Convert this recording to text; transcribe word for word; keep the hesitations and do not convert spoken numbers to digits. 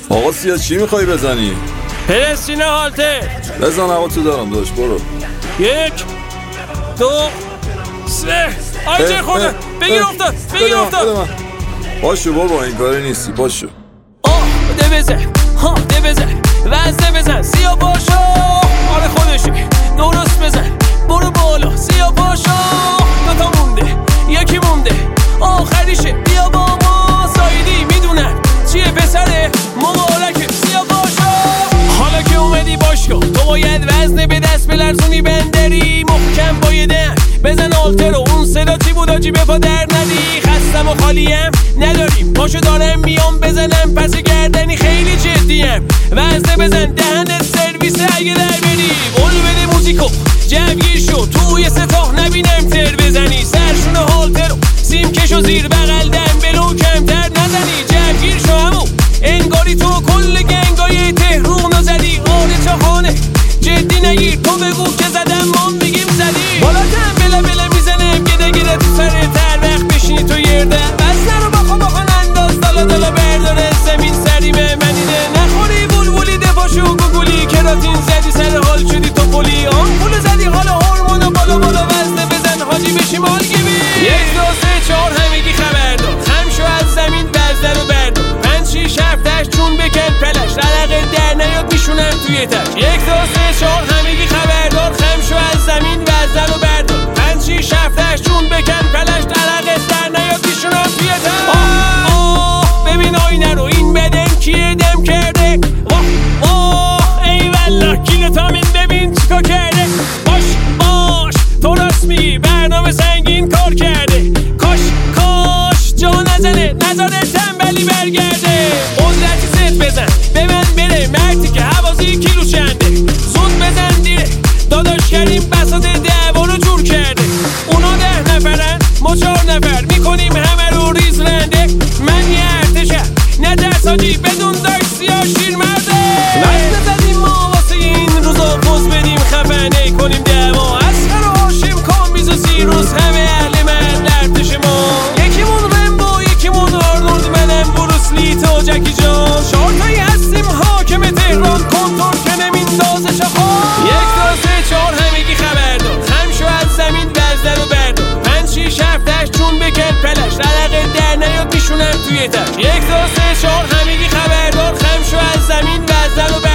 آقا سیا چی میخوایی بزنی؟ پرستینه هالته بزن آقا تو دارم داشت برو. یک دو سه آیجه خورده بگیر افتاد بگیر افتاد. باشو بابا این کاری نیستی باشو. آه ده بزن ها ده بزن وزنه بزن سیا باشو. آره خودشی درست بزن برو بالا سیا باشو. دوتا مونده یکی مونده آخریشه بیا با ما. سایدی میدونن چیه پسره مبارکه سیا باشو. حالا که اومدی باشگاه تو باید وزنه به دست بلرزونی بندری محکم بایدن بزن آلتر و اون صدا چی بود آجی به پا در ندی. خستم و خالیم نداریم پاشو دارم میام بزنم پس گردنی خیلی جدیم. وزنه بزن دهنت سرویس اگه در بری. قول بده موزیکو جوگیر شو توی سطاح نبینم تر بزنی. سرشون هالتر و سیم کشو زیر بغل دنبلو کمتر نزنی. جوگیر شو همو انگاری تو کل گنگای تهرونو زدی. آره چاخانه جدی نگیر تو بگو که زدم ما میگیم زدی. بالا دنبله بله میزنم گده گده تو سر تر وقت بشینی تو یرده. وزنه رو باخا باخا انداز دالا دالا برداره زمین سری به منیده. نخوری بولبولی دفاشو گوگولی کراتین زدی سر حال شدی تو پولی. آن پول زدی حالا هورمونو بالا بالا وزنه بزن حاجی بشی مالگیبی. یک دو سه چهار همگی خبردار خم شو از زمین وزنه رو بردار. پنج شیش هفت هشت چون بکن پلش رلقه در نیاد میشونم توی تش. یک دو سه چهار همگی خبردار خم شو از زمین وزنه رو بردار. پنج شیش هفت هشت چون بکن پلش رلقه در نیاد میشونم توی تش. آه آه ببین آینه رو این بدن کیه دم کرده. واه واه ای والله کیلو تامین ببین چیکار کرده. باش باش تو راست میگی برنامه سنگین کار کرده. کاش کاش جا نزنه نزاره تنبلی برگرده. قدرتی ست بزن به من بره مرتی که حوازی کیلو چنده. زود بزن دیره داداش کریم بساط دعوا رو جور کرده. اونا ده نفرن ما چهار نفر میکنیم همه رو ریز رنده. من یه ارتشم نه درس آجی بدون داشت سیاه شیر مرده. وزن زدیم ما واسه این روزا پوز بدیم خفنه کنیم دعوا. اسکر و هاشم کامیز و سیروس همه اهل محل ارتش ما. یکیمون رمبو یکیمون آرنولد منم بروسلی تو جکی جان. چهارتایی هستیم حاکم تهران کنترل کنم این دازه چخان. یک دو سه چهار همگی خبردار خم شو از زمین وزنه رو بردار. پنج شیش هفت هشت چون بکن پلش رلقه در نیاد میشونم توی تش. یک دو سه چهار همگی خبردار خم شو از زمین وزنه رو بردار.